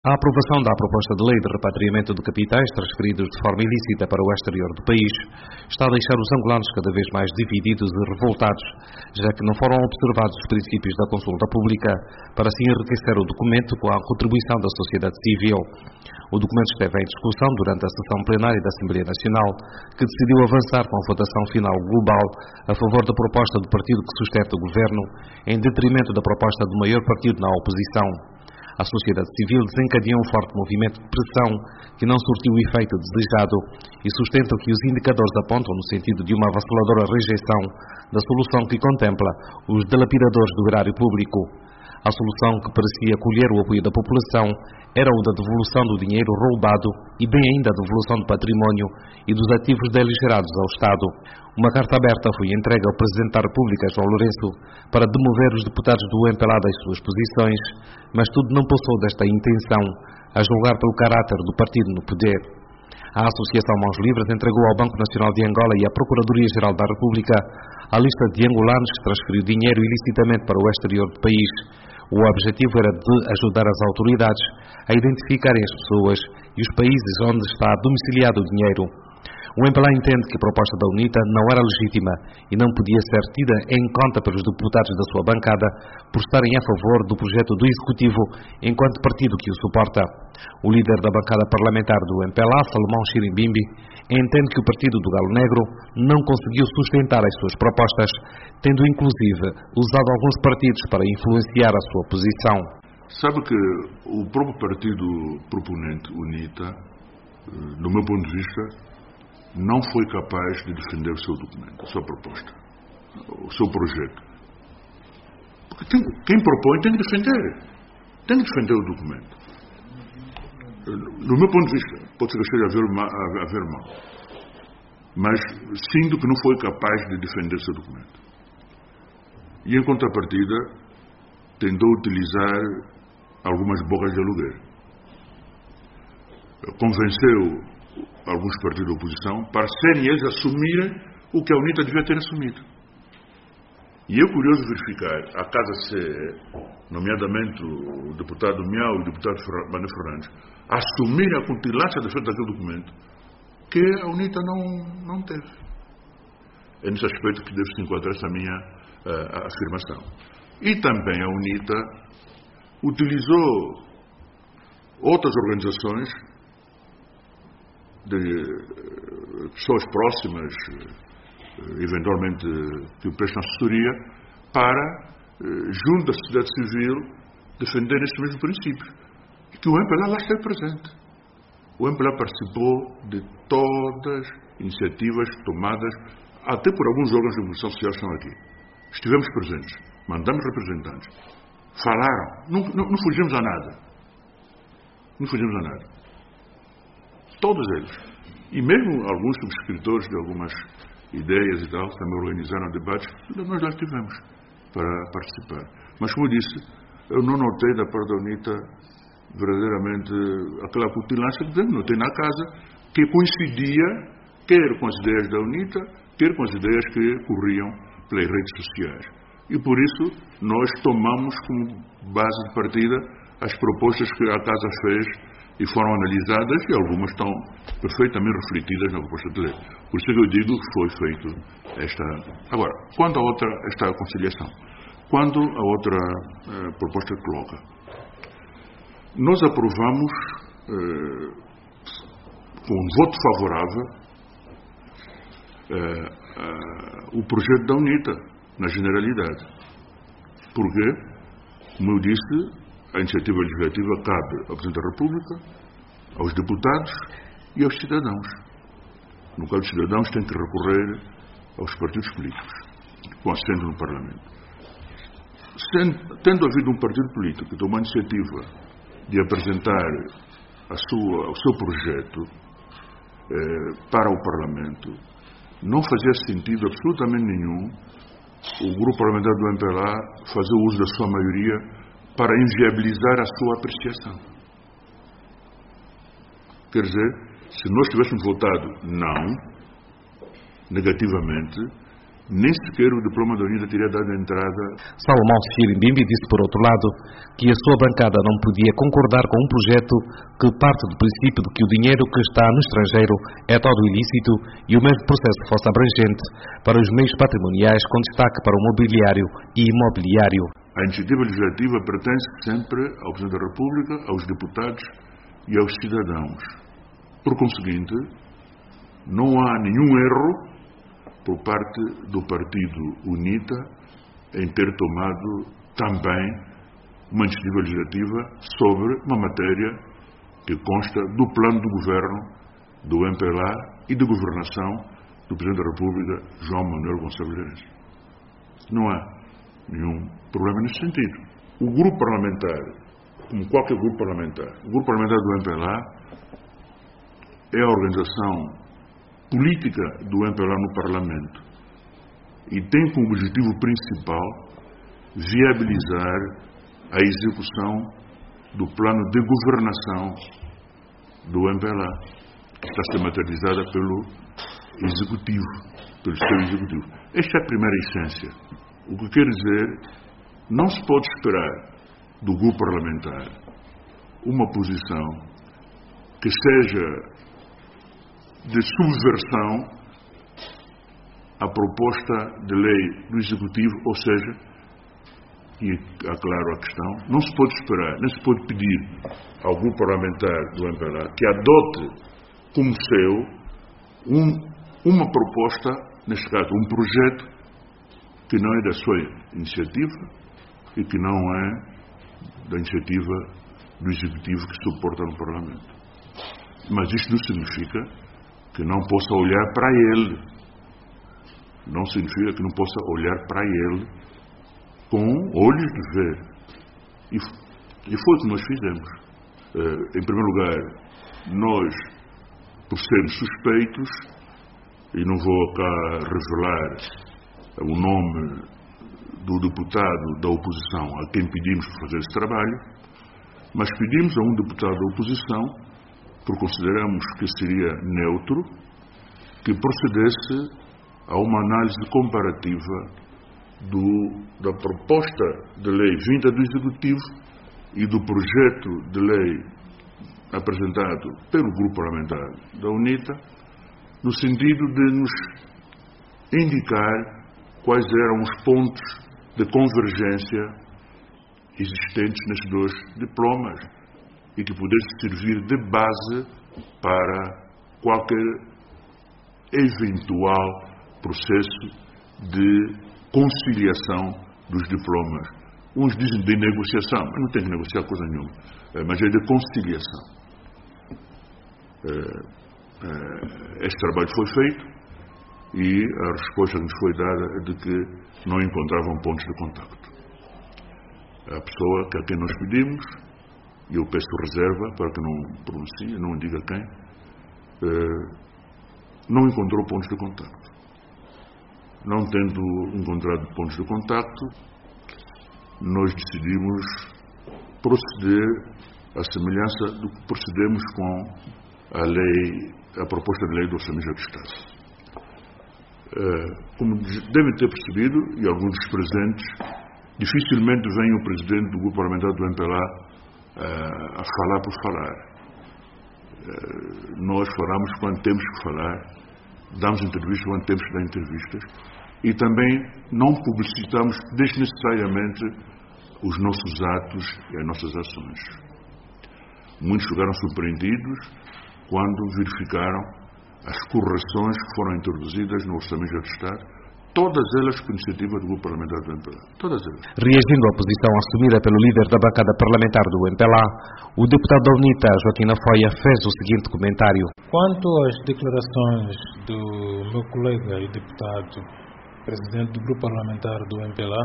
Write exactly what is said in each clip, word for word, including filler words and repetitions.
A aprovação da proposta de lei de repatriamento de capitais transferidos de forma ilícita para o exterior do país está a deixar os angolanos cada vez mais divididos e revoltados, já que não foram observados os princípios da consulta pública para assim enriquecer o documento com a contribuição da sociedade civil. O documento esteve em discussão durante a sessão plenária da Assembleia Nacional, que decidiu avançar com a votação final global a favor da proposta do partido que sustenta o governo, em detrimento da proposta do maior partido na oposição. A sociedade civil desencadeou um forte movimento de pressão que não surtiu o efeito desejado e sustenta que os indicadores apontam no sentido de uma avassaladora rejeição da solução que contempla os dilapidadores do erário público. A solução que parecia colher o apoio da população era o da devolução do dinheiro roubado e bem ainda a devolução do património e dos ativos deles gerados ao Estado. Uma carta aberta foi entregue ao Presidente da República, João Lourenço, para demover os deputados do M P L A das suas posições, mas tudo não passou desta intenção, a julgar pelo caráter do partido no poder. A Associação Mãos Livres entregou ao Banco Nacional de Angola e à Procuradoria-Geral da República a lista de angolanos que transferiu dinheiro ilicitamente para o exterior do país. O objetivo era de ajudar as autoridades a identificarem as pessoas e os países onde está domiciliado o dinheiro. O M P L A entende que a proposta da UNITA não era legítima e não podia ser tida em conta pelos deputados da sua bancada por estarem a favor do projeto do Executivo enquanto partido que o suporta. O líder da bancada parlamentar do M P L A, Salomão Chirimbimbi, entende que o partido do Galo Negro não conseguiu sustentar as suas propostas, tendo inclusive usado alguns partidos para influenciar a sua posição. Sabe que o próprio partido proponente, UNITA, do meu ponto de vista, não foi capaz de defender o seu documento, a sua proposta, o seu projeto. Porque tem, quem propõe tem que defender. Tem que defender o documento. Do meu ponto de vista, pode ser que esteja a ver, a, a ver mal, mas sinto que não foi capaz de defender o seu documento. E em contrapartida, tentou utilizar algumas bocas de aluguer. Convenceu alguns partidos da oposição para serem eles assumirem o que a UNITA devia ter assumido. E é curioso verificar a Casa C E, nomeadamente o deputado Miau e o deputado Manuel Fernandes, assumirem a cutilância da feita daquele documento que a UNITA não, não teve. É nesse aspecto que deve se enquadrar essa minha uh, afirmação. E também a UNITA utilizou outras organizações de pessoas próximas, eventualmente que prestam assessoria, para, junto da sociedade civil, defender esses mesmos princípios. E que o M P L A lá esteve presente. O M P L A participou de todas as iniciativas tomadas, até por alguns órgãos de comunicação social que estão aqui. Estivemos presentes, mandamos representantes, falaram, não, não, não fugimos a nada. Não fugimos a nada. Todos eles. E mesmo alguns subscritores de algumas ideias e tal, também organizaram debates, nós lá estivemos para participar. Mas, como eu disse, eu não notei da parte da UNITA verdadeiramente aquela cutilância que notei na casa, que coincidia quer com as ideias da UNITA, quer com as ideias que corriam pelas redes sociais. E por isso nós tomamos como base de partida as propostas que a casa fez e foram analisadas, e algumas estão perfeitamente refletidas na proposta de lei. Por isso que eu digo que foi feito esta... Agora, quanto a outra, esta conciliação, quando a outra eh, proposta coloca, nós aprovamos eh, com um voto favorável eh, eh, o projeto da UNITA, na generalidade. Porque, como eu disse, a iniciativa legislativa cabe ao Presidente da República, aos deputados e aos cidadãos. No caso dos cidadãos, tem que recorrer aos partidos políticos, com assento no Parlamento. Sendo, tendo havido um partido político que tomou a iniciativa de apresentar a sua, o seu projeto eh, para o Parlamento, não fazia sentido absolutamente nenhum o grupo parlamentar do M P L A fazer uso da sua maioria para inviabilizar a sua apreciação. Quer dizer, se nós tivéssemos votado não, negativamente, nem sequer o diploma da UNITA teria dado entrada. Salomão Xirimbimbi disse, por outro lado, que a sua bancada não podia concordar com um projeto que parte do princípio de que o dinheiro que está no estrangeiro é todo ilícito e o mesmo processo fosse abrangente para os meios patrimoniais, com destaque para o mobiliário e imobiliário. A iniciativa legislativa pertence sempre ao Presidente da República, aos deputados e aos cidadãos. Por conseguinte, não há nenhum erro por parte do partido UNITA em ter tomado também uma iniciativa legislativa sobre uma matéria que consta do plano do governo do M P L A e de governação do Presidente da República, João Manuel Gonçalves Lourenço. Não há nenhum problema nesse sentido. O grupo parlamentar, como qualquer grupo parlamentar, o grupo parlamentar do M P L A é a organização política do M P L A no Parlamento e tem como objetivo principal viabilizar a execução do plano de governação do M P L A, que está a ser materializada pelo Executivo, pelo seu Executivo. Esta é a primeira essência. O que quer dizer, não se pode esperar do grupo parlamentar uma posição que seja de subversão à proposta de lei do Executivo, ou seja, e aclaro a questão, não se pode esperar, nem se pode pedir ao grupo parlamentar do M P L A que adote como seu um, uma proposta, neste caso, um projeto que não é da sua iniciativa e que não é da iniciativa do Executivo que suporta no Parlamento. Mas isto não significa que não possa olhar para ele. Não significa que não possa olhar para ele com olhos de ver. E, e foi o que nós fizemos. Uh, em primeiro lugar, nós, por sermos suspeitos, e não vou cá revelar o nome do deputado da oposição a quem pedimos para fazer esse trabalho, mas pedimos a um deputado da oposição, porque consideramos que seria neutro, que procedesse a uma análise comparativa do, da proposta de lei vinda do Executivo e do projeto de lei apresentado pelo grupo parlamentar da UNITA, no sentido de nos indicar quais eram os pontos de convergência existentes nesses dois diplomas e que pudesse servir de base para qualquer eventual processo de conciliação dos diplomas. Uns dizem de negociação, mas não tem que negociar coisa nenhuma, mas é de conciliação. Este trabalho foi feito e a resposta que nos foi dada é de que não encontravam pontos de contacto. A pessoa que a quem nós pedimos, e eu peço reserva para que não pronuncie, não diga quem, não encontrou pontos de contacto. Não tendo encontrado pontos de contacto, nós decidimos proceder à semelhança do que procedemos com a lei, a proposta de lei do Orçamento do Estado. Como devem ter percebido, e alguns dos presentes, dificilmente vem o presidente do grupo parlamentar do M P L A a falar por falar. Nós falamos quando temos que falar, damos entrevistas quando temos que dar entrevistas e também não publicitamos desnecessariamente os nossos atos e as nossas ações. Muitos ficaram surpreendidos quando verificaram as correções que foram introduzidas no Orçamento do Estado, todas elas por iniciativa do grupo parlamentar do M P L A. Todas elas. Reagindo à posição assumida pelo líder da bancada parlamentar do M P L A, o deputado da UNITA, Joaquim Afoia, fez o seguinte comentário. Quanto às declarações do meu colega e deputado, presidente do grupo parlamentar do M P L A,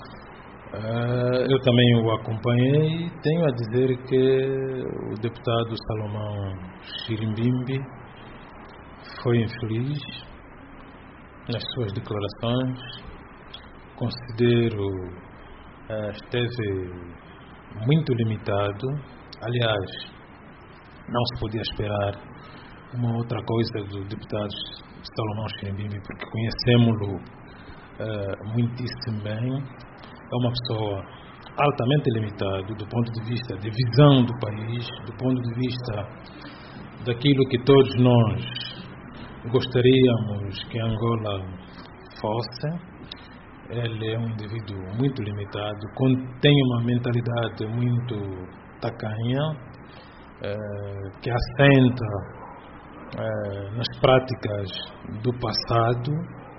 eu também o acompanhei e tenho a dizer que o deputado Salomão Xirimbimbi foi infeliz nas suas declarações. Considero uh, esteve muito limitado. Aliás, não se podia esperar uma outra coisa do deputado Salomão Xirimbimbi, porque conhecemos-lo uh, muitíssimo bem. É uma pessoa altamente limitada do ponto de vista de visão do país, do ponto de vista daquilo que todos nós gostaríamos que Angola fosse. Ele é um indivíduo muito limitado, tem uma mentalidade muito tacanha, eh, que assenta eh, nas práticas do passado.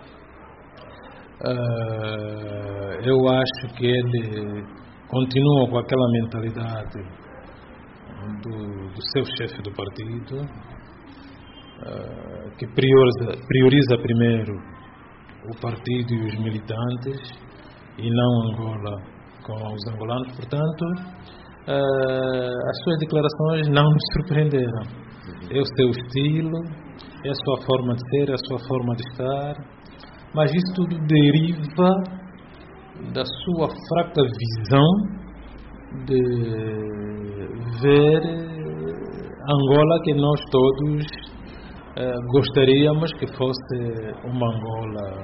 Eh, eu acho que ele continua com aquela mentalidade do, do seu chefe do partido, eh, que prioriza, prioriza primeiro o partido e os militantes e não Angola com os angolanos. Portanto, uh, as suas declarações não me surpreenderam. É o seu estilo, é a sua forma de ser, é a sua forma de estar, mas isso tudo deriva da sua fraca visão de ver Angola que nós todos Uh, gostaríamos que fosse uma Angola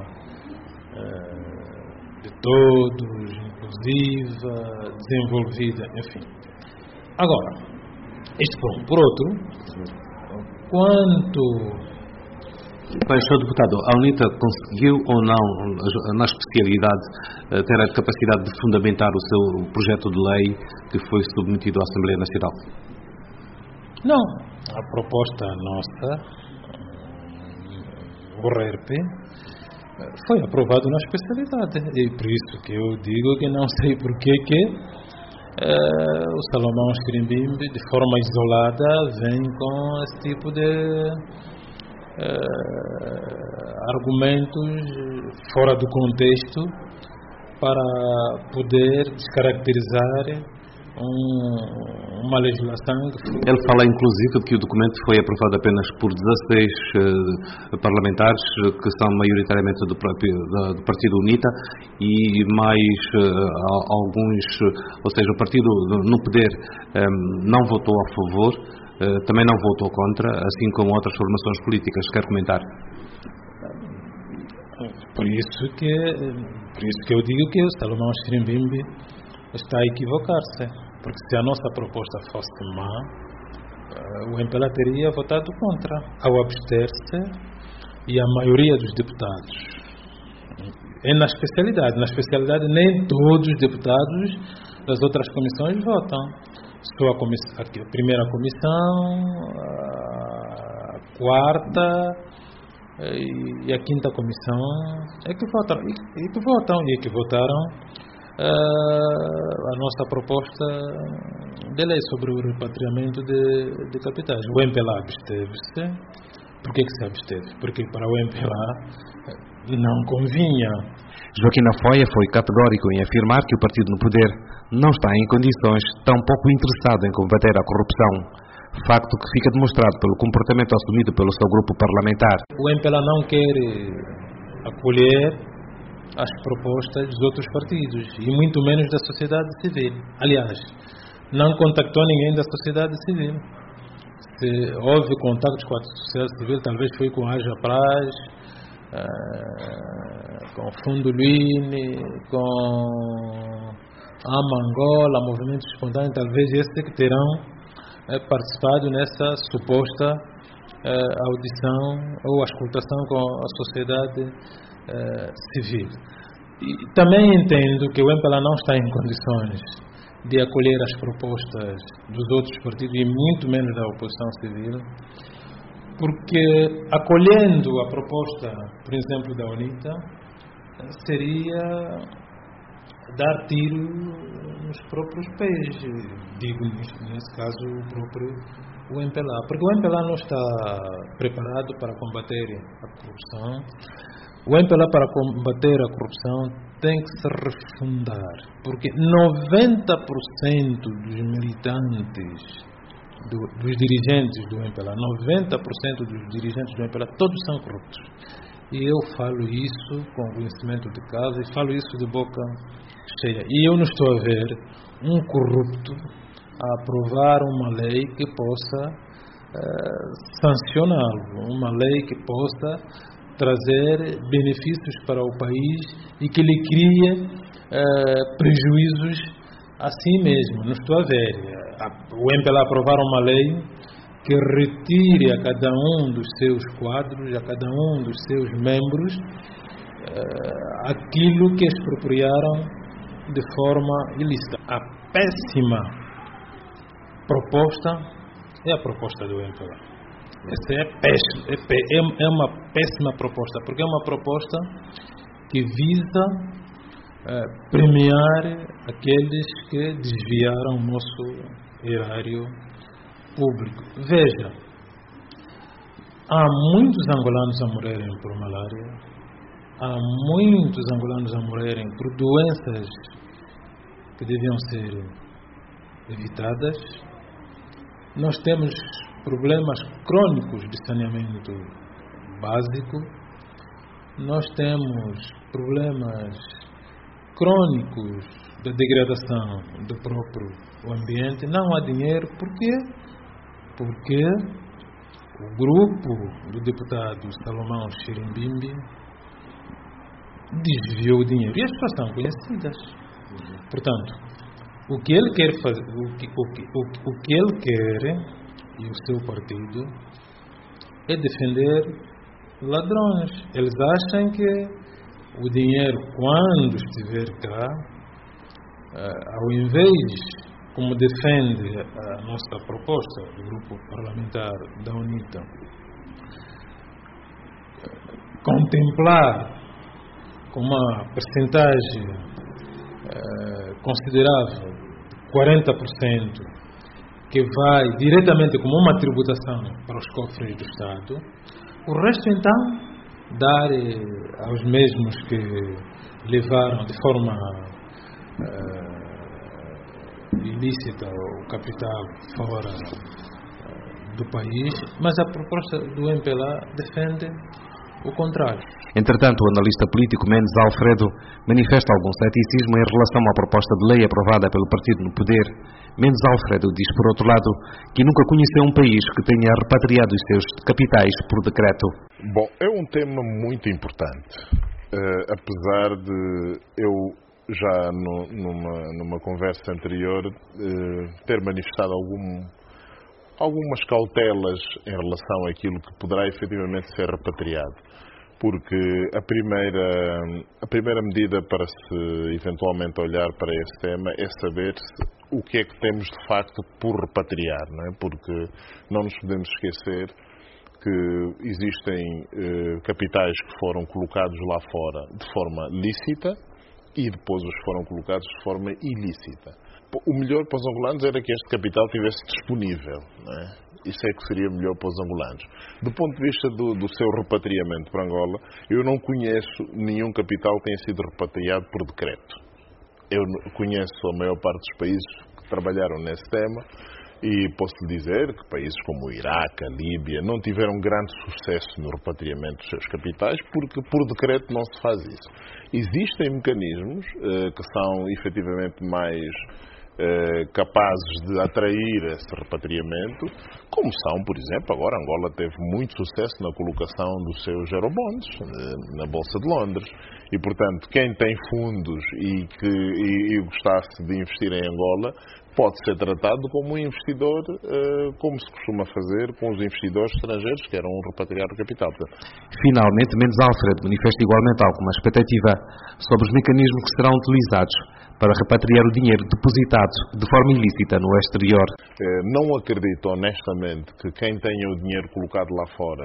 uh, de todos, inclusiva, desenvolvida, enfim. Agora, isto por um. Por outro, quanto... Bem, senhor Deputado, a UNITA conseguiu ou não, na especialidade, ter a capacidade de fundamentar o seu projeto de lei que foi submetido à Assembleia Nacional? Não. A proposta nossa, o R R P, foi aprovado na especialidade. E por isso que eu digo que não sei porquê que eh, o Salomão Skirimbimbi, de forma isolada, vem com esse tipo de eh, argumentos fora do contexto para poder descaracterizar Um, uma legislação que foi... Ele fala inclusive de que o documento foi aprovado apenas por dezasseis uh, parlamentares que são maioritariamente do próprio da, do Partido UNITA e mais uh, alguns, ou seja, o partido no poder um, não votou a favor, uh, também não votou contra, assim como outras formações políticas. Quer comentar? Por isso que por isso que eu digo que o Salomão Skirimbimbi está a equivocar-se. Porque se a nossa proposta fosse má, o M P L A teria votado contra, ao abster-se, e a maioria dos deputados. É na especialidade. Na especialidade, nem todos os deputados das outras comissões votam. Só a, comissão, a primeira comissão, a quarta e a quinta comissão é que votam. E, e que votam, e que votaram Uh, a nossa proposta de lei sobre o repatriamento de, de capitais. O M P L A absteve-se. Por que, que se absteve? Porque para o M P L A não convinha. Joaquim Afoia foi categórico em afirmar que o partido no poder não está em condições, tão pouco interessado em combater a corrupção. Facto que fica demonstrado pelo comportamento assumido pelo seu grupo parlamentar. O M P L A não quer acolher as propostas dos outros partidos e muito menos da sociedade civil. Aliás, não contactou ninguém da sociedade civil. Se houve contactos com a sociedade civil, talvez foi com a Aja Praz, uh, com o Fundo Luine, com a Angola, Movimento Espontâneo, talvez esses que terão uh, participado nessa suposta uh, audição ou auscultação com a sociedade Uh, civil. E também entendo que o M P L A não está em condições de acolher as propostas dos outros partidos e muito menos da oposição civil, porque acolhendo a proposta, por exemplo, da UNITA, seria dar tiro nos próprios pés, digo nesse caso o próprio o M P L A, porque o M P L A não está preparado para combater a corrupção. O M P L A, para combater a corrupção, tem que se refundar, porque noventa por cento dos militantes, do, dos dirigentes do M P L A, noventa por cento dos dirigentes do M P L A, todos são corruptos. E eu falo isso com conhecimento de causa e falo isso de boca cheia. E eu não estou a ver um corrupto a aprovar uma lei que possa uh, sancioná-lo, uma lei que possa trazer benefícios para o país e que lhe cria uh, prejuízos a si mesmo. Não estou a ver. O M P L A aprovar uma lei que retire a cada um dos seus quadros, a cada um dos seus membros, uh, aquilo que expropriaram de forma ilícita. A péssima proposta é a proposta do M P L A. Essa é, péssima, é, pé, é, é uma péssima proposta, porque é uma proposta que visa uh, premiar aqueles que desviaram o nosso erário público. Veja, há muitos angolanos a morrerem por malária, há muitos angolanos a morrerem por doenças que deviam ser evitadas. Nós temos problemas crônicos de saneamento básico, nós temos problemas crônicos da degradação do próprio ambiente. Não há dinheiro. Por quê? Porque o grupo do deputado Salomão Xirimbimbi desviou o dinheiro. E as pessoas são conhecidas. Portanto, o que ele quer fazer, o que, o que, o, o que ele quer e o seu partido é defender ladrões. Eles acham que o dinheiro, quando estiver cá, ao invés, como defende a nossa proposta do grupo parlamentar da UNITA, contemplar com uma percentagem eh, considerável, quarenta por cento, que vai diretamente como uma tributação para os cofres do Estado, o resto então dar eh, aos mesmos que levaram de forma eh, ilícita o capital fora uh, do país, mas a proposta do M P L A defende o contrário. Entretanto, o analista político Mendes Alfredo manifesta algum ceticismo em relação à proposta de lei aprovada pelo partido no poder. Mendes Alfredo diz, por outro lado, que nunca conheceu um país que tenha repatriado os seus capitais por decreto. Bom, é um tema muito importante, uh, apesar de eu já no, numa, numa conversa anterior eh, ter manifestado algum, algumas cautelas em relação àquilo que poderá efetivamente ser repatriado. Porque a primeira, a primeira medida para se eventualmente olhar para esse tema é saber se, o que é que temos de facto por repatriar, não é? Porque não nos podemos esquecer que existem eh, capitais que foram colocados lá fora de forma lícita e depois os foram colocados de forma ilícita. O melhor para os angolanos era que este capital estivesse disponível, não é? Isso é que seria melhor para os angolanos. Do ponto de vista do, do seu repatriamento para Angola, eu não conheço nenhum capital que tenha sido repatriado por decreto. Eu conheço a maior parte dos países que trabalharam nesse tema e posso lhe dizer que países como o Iraque, a Líbia, não tiveram grande sucesso no repatriamento dos seus capitais porque por decreto não se faz isso. Existem mecanismos uh, que são efetivamente mais uh, capazes de atrair esse repatriamento, como são, por exemplo, agora Angola teve muito sucesso na colocação dos seus eurobonds uh, na Bolsa de Londres e, portanto, quem tem fundos e que e, e gostasse de investir em Angola pode ser tratado como um investidor, como se costuma fazer com os investidores estrangeiros que eram um repatriado de capital. Finalmente, Mendes Alfredo manifesta igualmente alguma expectativa sobre os mecanismos que serão utilizados para repatriar o dinheiro depositado de forma ilícita no exterior. Não acredito honestamente que quem tenha o dinheiro colocado lá fora,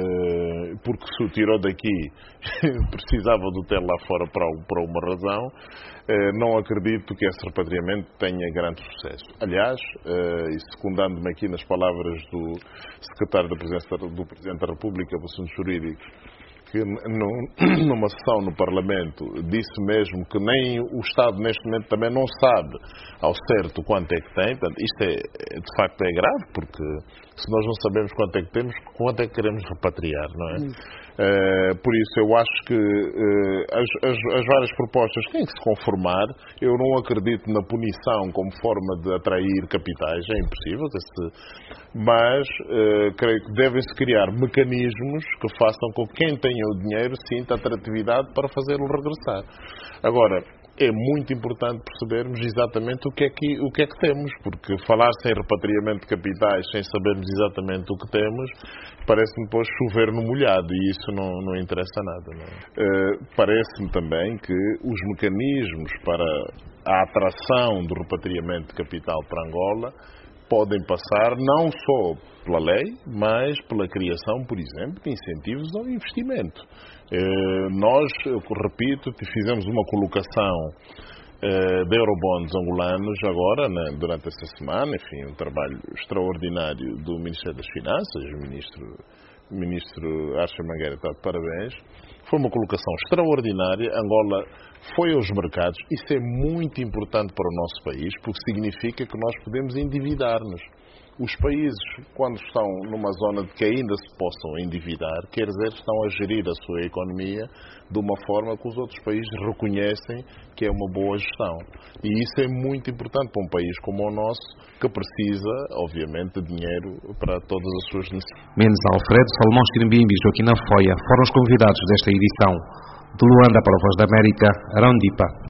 porque se o tirou daqui, precisava do ter lá fora para uma razão, não acredito que esse repatriamento tenha grande sucesso. Aliás, e secundando-me aqui nas palavras do secretário da Presidência do Presidente da República para Assuntos Jurídicos, que numa sessão no Parlamento disse mesmo que nem o Estado neste momento também não sabe ao certo quanto é que tem. Portanto, isto é, de facto é grave, porque se nós não sabemos quanto é que temos, quanto é que queremos repatriar, não é? Uh, por isso eu acho que uh, as, as, as várias propostas têm que se conformar. Eu não acredito na punição como forma de atrair capitais, é impossível, esse, mas uh, creio que devem-se criar mecanismos que façam com que quem tenha tenha o dinheiro, sinta atratividade para fazê-lo regressar. Agora, é muito importante percebermos exatamente o que é que, o que é que temos, porque falar sem repatriamento de capitais, sem sabermos exatamente o que temos, parece-me depois chover no molhado, e isso não, não interessa nada. Não é? uh, parece-me também que os mecanismos para a atração do repatriamento de capital para Angola podem passar não só pela lei, mas pela criação, por exemplo, de incentivos ao investimento. Eh, nós, eu repito, fizemos uma colocação eh, de eurobonds angolanos agora, né, durante esta semana, enfim, um trabalho extraordinário do Ministério das Finanças, o ministro, o ministro Archer Mangueira está de parabéns. Foi uma colocação extraordinária. Angola foi aos mercados. Isso é muito importante para o nosso país, porque significa que nós podemos endividar-nos. Os países, quando estão numa zona de que ainda se possam endividar, quer dizer, estão a gerir a sua economia de uma forma que os outros países reconhecem que é uma boa gestão. E isso é muito importante para um país como o nosso, que precisa, obviamente, de dinheiro para todas as suas necessidades. Mendes Alfredo, Salomão Escrimbimbi e Joaquim Afoia foram os convidados desta edição. De Luanda para a Voz da América, Arão Dipa.